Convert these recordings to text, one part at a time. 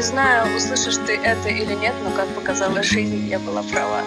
знаю, услышишь ты это или нет, но как показала жизнь, я была права.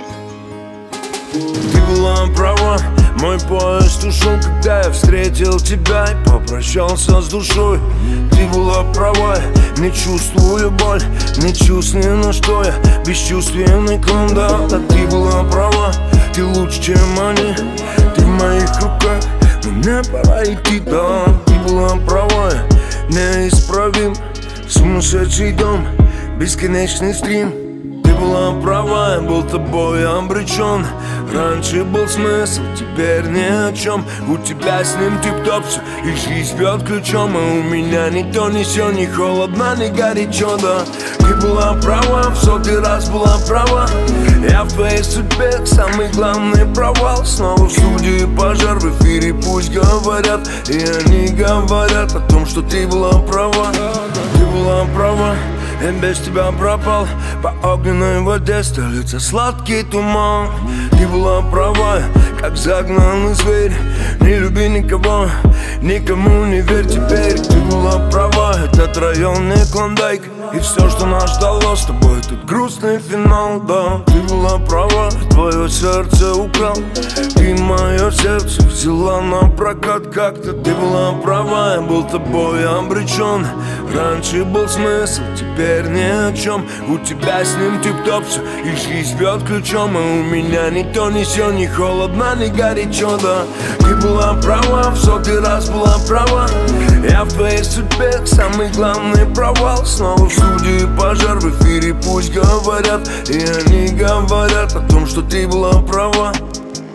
Ты была права, мой поезд ушел, когда я встретил тебя и попрощался с душой. Ты была права, не чувствую боль, не чувствую, на что я бесчувственный клон, да. Ты была права, ты лучше, чем они, ты в моих руках, но мне пора идти, да. Ты была права, неисправим, сумасшедший дом, бесконечный стрим. Ты была права, я был тобой обречен. Раньше был смысл, теперь ни о чем. У тебя с ним тип-топ все, и жизнь бьет ключом. А у меня ни то, ни сё, ни холодно, ни горячо, да. Ты была права, в сотый раз была права. Я в твоей судьбе самый главный провал. Снова в студии пожар, в эфире пусть говорят. И они говорят о том, что ты была права. Ты была права, я без тебя пропал. По огненной воде стелится сладкий туман. Ты была права, как загнанный зверь. Не люби никого, никому не верь теперь. Ты была права, этот район не Клондайк. И все, что нас ждало с тобой, тут грустный финал, да. Ты была права, твое сердце украл. Ты мое сердце взяла на прокат как-то. Ты была права, я был тобой обречен. Раньше был смысл, теперь ни о чем. У тебя с ним тип-топ все, и жизнь бьет ключом. А у меня ни то, ни сё, ни холодно, ни горячо, да. Ты была права, в сотый раз была права. Я в твоей судьбе самый главный провал. Снова в студии пожар, в эфире пусть говорят. И они говорят о том, что ты была права.